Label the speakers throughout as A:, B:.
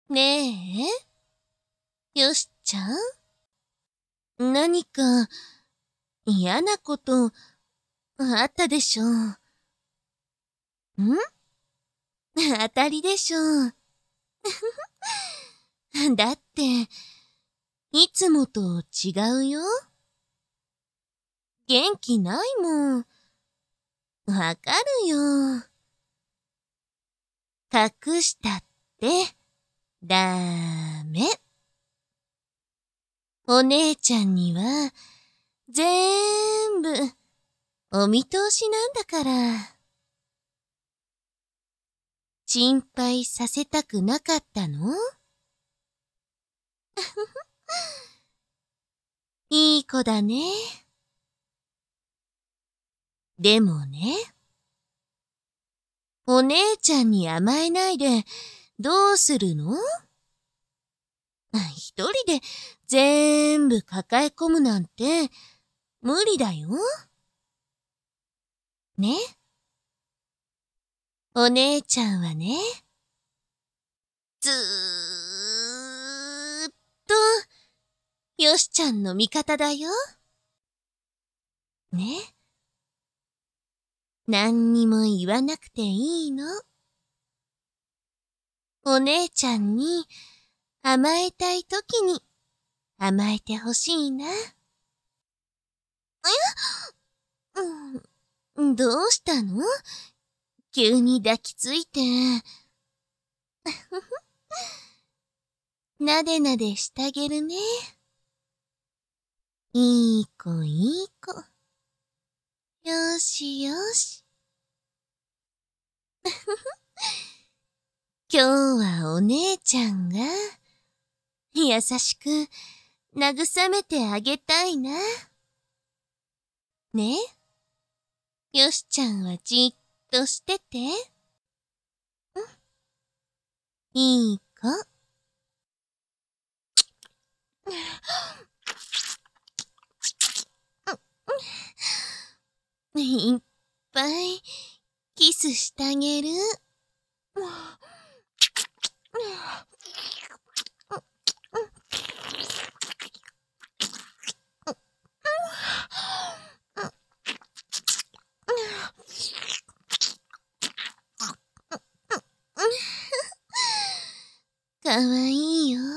A: ねえ、よしちゃん、何か嫌なことあったでしょう。当たりでしょう。だって、いつもと違うよ。元気ないもん。わかるよ。隠したって、ダメ。お姉ちゃんには、全部、お見通しなんだから。心配させたくなかったの？いい子だね。でもね、お姉ちゃんに甘えないでどうするの？一人で全部抱え込むなんて無理だよ。ね？お姉ちゃんはね、ずーっとよしちゃんの味方だよ。ね？何にも言わなくていいの。お姉ちゃんに甘えたいときに甘えてほしいな。どうしたの？急に抱きついて。なでなでしてあげるね。いい子いい子。よしよし。今日はお姉ちゃんが優しく慰めてあげたいな。ね？よしちゃんはじっとしてて。いい子。いっぱいキスしてあげる。かわいいよ。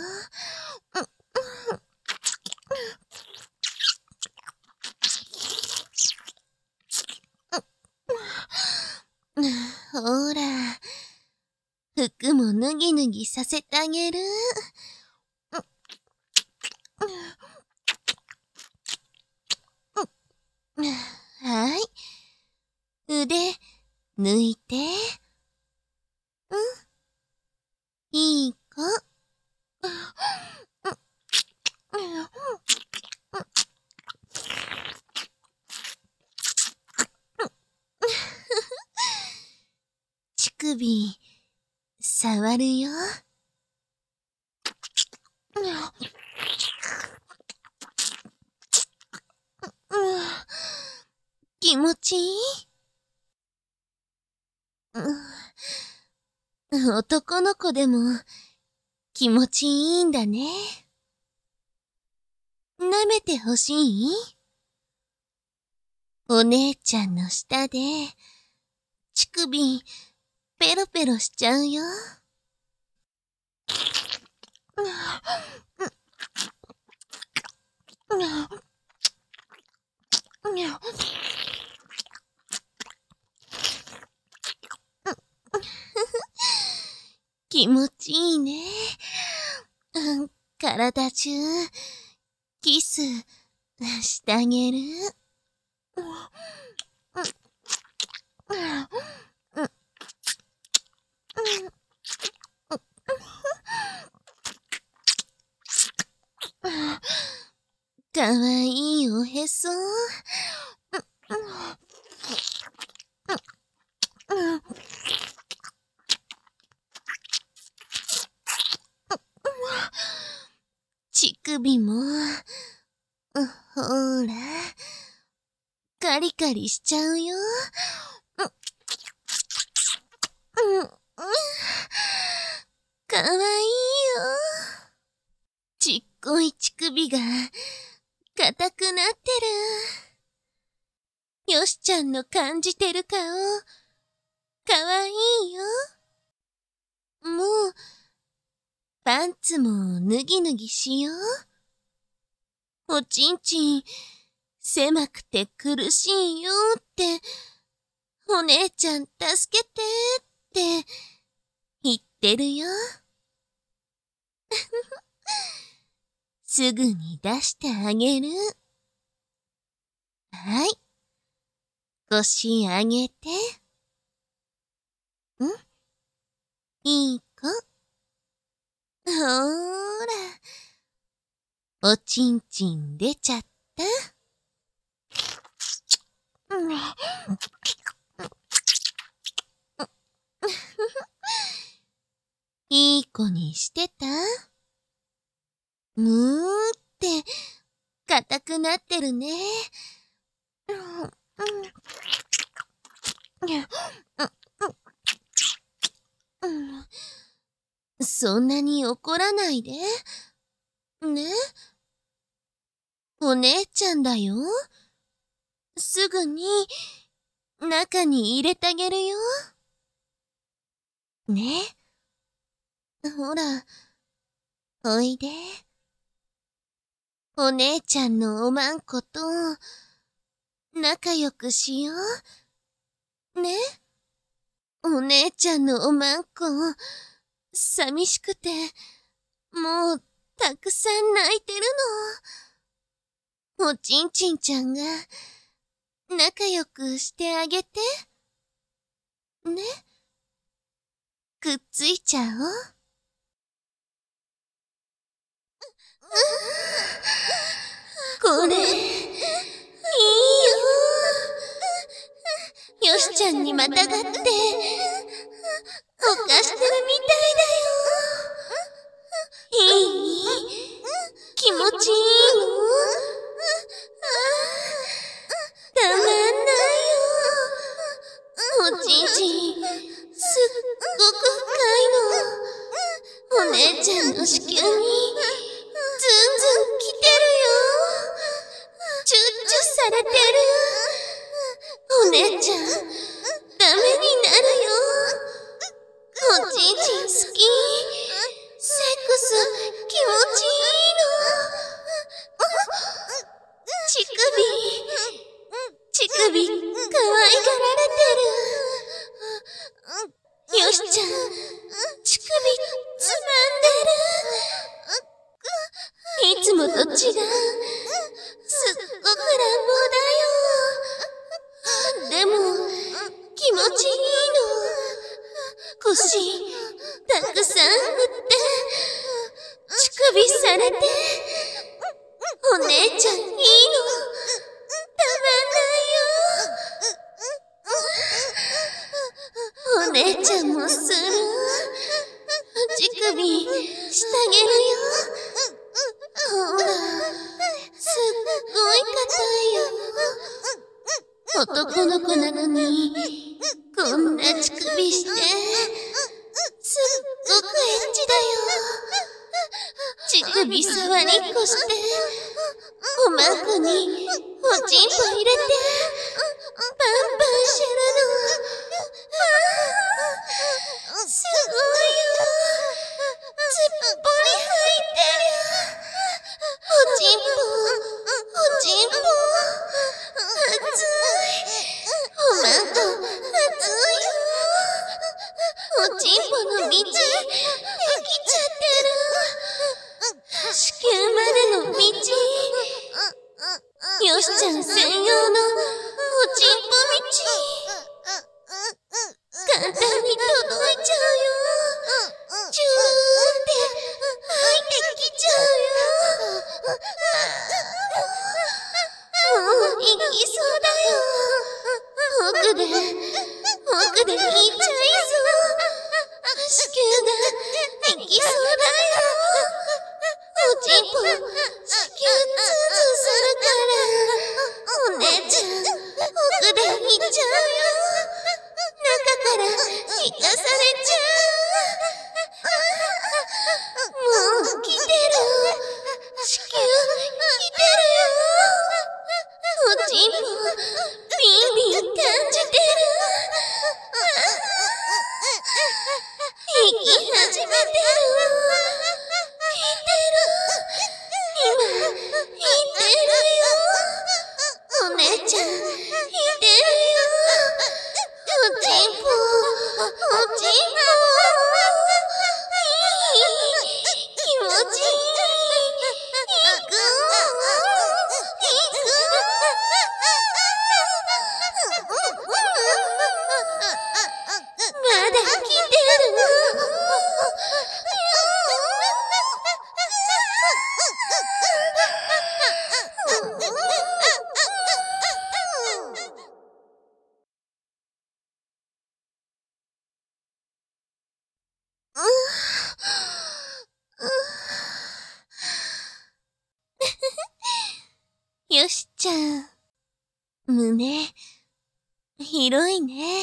A: ほら、服も脱ぎ脱ぎさせてあげる。はい。腕、抜いて。いい子。乳首、触るよ。気持ちいい？男の子でも気持ちいいんだね。舐めてほしい？お姉ちゃんの下で乳首ペロペロしちゃうよ。気持ちいいね。体中、キスしてあげる。かわいいおへそ。乳首も、ほら、カリカリしちゃうよ。かわいいよ。 ごい乳首が硬くなってる。よしちゃんの感じてる顔、かわいいよ。もう、パンツも脱ぎ脱ぎしよう。おちんちん、狭くて苦しいよって、お姉ちゃん助けてって言ってるよ。すぐに出してあげる。はい。腰上げて。いい子。ほーら。おちんちん出ちゃった。いい子にしてた？って、硬くなってるね。そんなに怒らないで。ね？お姉ちゃんだよ。すぐに、中に入れてあげるよ。ね。ほら、おいで。お姉ちゃんのおまんこと仲良くしよう。ね。お姉ちゃんのおまんこ、寂しくて、もうたくさん泣いてるの。おちんちんちゃんが仲良くしてあげて。ね。くっついちゃおう。これ、いいよ。よしちゃんにまたがって、おかしてるみたいだよ。いい？気持ちいいの？たまんないよ。おちんちん、すっごく深いの。お姉ちゃんの子宮に、ずんずん来てるよ。チュッチュされてる。お姉ちゃん、ダメになるよ。おちんちん好き。セックス、気持ちいいの。乳首、可愛がられてる。よしちゃん、乳首、つまんでる。いつもと違う。すっごく乱暴だよ。でも、気持ちいいの。腰、たくさん振って、乳首されて、お姉ちゃんいいの。たまんないよ。お姉ちゃんもする。乳首、してあげるよ。ほら、すっごい硬いよ。男の子なのに、こんな乳首して、すっごくエッチだよ。乳首触りっこして、おまんこにおちんぽ入れて、パンパンしてるの。すごいよ。すっぽり入ってる。おちんぽ、おちんぽ。熱い。おまんこ、熱いよ。おちんぽの道、できちゃってる。子宮までの道。よしちゃん専用のおちんぽ道。簡単に届いちゃうよ。チューって入ってきちゃうよ。もう行きそうだよ。奥で行っちゃいそう。子宮が行きそうだよ。おちんぽ、子宮ツンツンするから、お姉ちゃん、奥で行っちゃうよ。中から引かされちゃう。もう来てる。 き始めてる。今、いてるよ。お姉ちゃん、いてるよ。おちんぽ、おちんぽ。気持ちいい。行く。まだ来てる。よしちゃん、胸、広いね。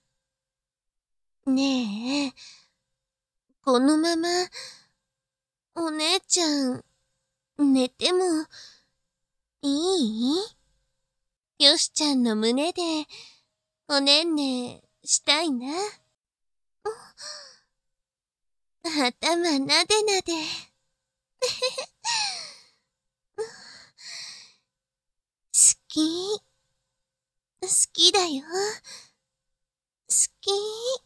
A: ねえ、このまま、お姉ちゃん、寝ても、いい？よしちゃんの胸で、おねんねしたいな。頭なでなで。好き。好きだよ。好き。